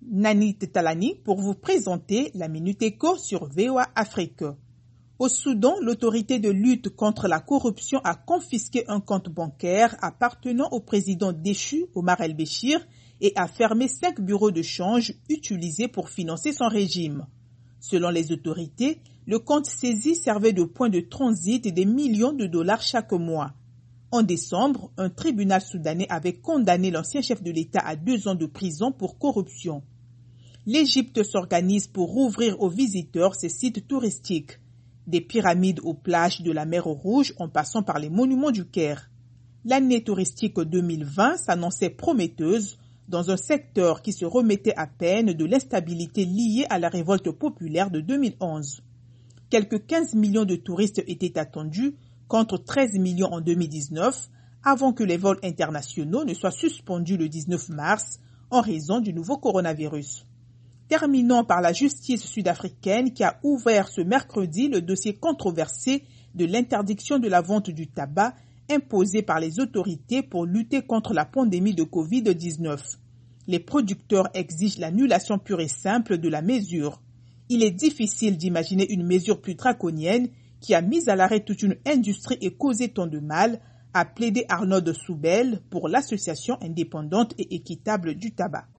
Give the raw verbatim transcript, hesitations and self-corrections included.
Nanit Talani pour vous présenter la Minute Éco sur V O A Afrique. Au Soudan, l'autorité de lutte contre la corruption a confisqué un compte bancaire appartenant au président déchu Omar el-Béchir et a fermé cinq bureaux de change utilisés pour financer son régime. Selon les autorités, le compte saisi servait de point de transit des millions de dollars chaque mois. En décembre, un tribunal soudanais avait condamné l'ancien chef de l'État à deux ans de prison pour corruption. L'Égypte s'organise pour rouvrir aux visiteurs ses sites touristiques, des pyramides aux plages de la mer Rouge en passant par les monuments du Caire. L'année touristique deux mille vingt s'annonçait prometteuse dans un secteur qui se remettait à peine de l'instabilité liée à la révolte populaire de deux mille onze. Quelques quinze millions de touristes étaient attendus contre treize millions en deux mille dix-neuf, avant que les vols internationaux ne soient suspendus le dix-neuf mars en raison du nouveau coronavirus. Terminons par la justice sud-africaine qui a ouvert ce mercredi le dossier controversé de l'interdiction de la vente du tabac imposée par les autorités pour lutter contre la pandémie de covid dix-neuf. Les producteurs exigent l'annulation pure et simple de la mesure. Il est difficile d'imaginer une mesure plus draconienne qui a mis à l'arrêt toute une industrie et causé tant de mal, a plaidé Arnaud Soubel pour l'Association indépendante et équitable du tabac.